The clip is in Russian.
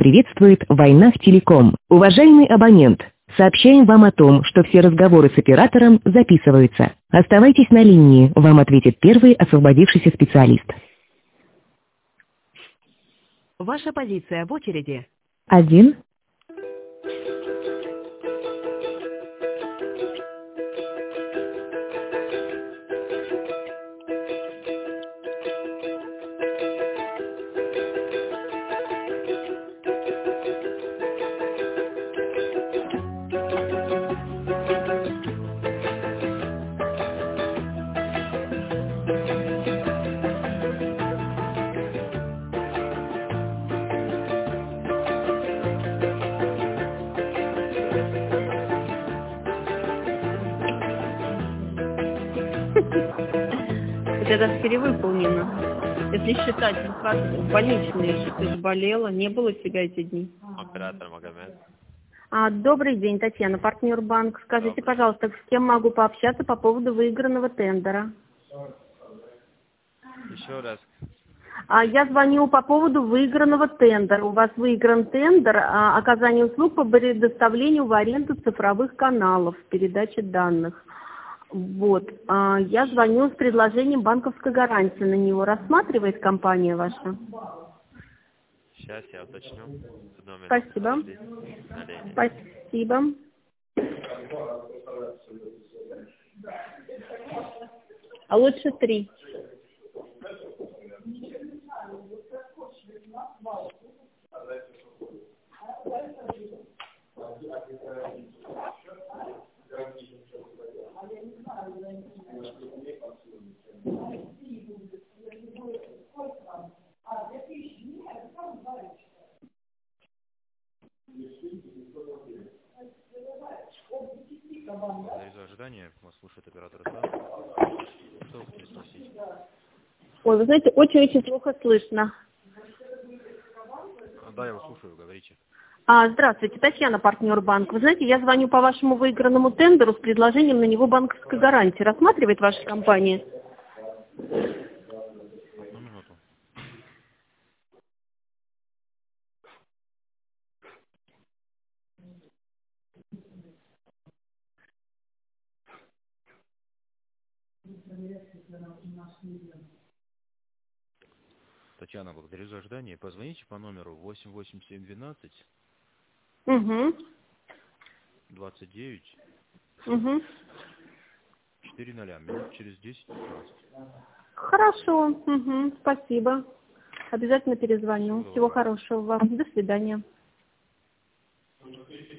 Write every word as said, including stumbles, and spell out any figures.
приветствует Вайнах Телеком. Уважаемый абонент, сообщаем вам о том, что все разговоры с оператором записываются. Оставайтесь на линии, вам ответит первый освободившийся специалист. Ваша позиция в очереди. Один. Это перевыполнено. Если считать больничные, что ты болела, не было у тебя эти дни. Оператор Магомед. А, добрый день, Татьяна, партнер банк. Скажите, Добрый. пожалуйста, с кем могу пообщаться по поводу выигранного тендера? Еще раз. А, я звоню по поводу выигранного тендера. У вас выигран тендер а, оказание услуг по предоставлению в аренду цифровых каналов, передачи данных. Вот. А, я звоню с предложением банковской гарантии на него. Рассматривает компания ваша? Сейчас я уточню. Номер. Спасибо. Спасибо. А лучше три. Благодарю за ожидание. Вас слушает оператор СА. Что вы хотите спросить? Ой, вы знаете, очень-очень плохо слышно. Да, я вас слушаю, говорите. А, здравствуйте, Татьяна, партнер банка. Вы знаете, я звоню по вашему выигранному тендеру с предложением на него банковской гарантии. Рассматривает ваша компания? Одну минуту. Татьяна, благодарю за ожидание. Позвоните по номеру восемь восемь семь двенадцать Угу. двадцать девять Угу. четыре ноля. Минут через десять пятнадцать. Хорошо. Угу. Спасибо. Обязательно перезвоню. Всего хорошего вам. До свидания.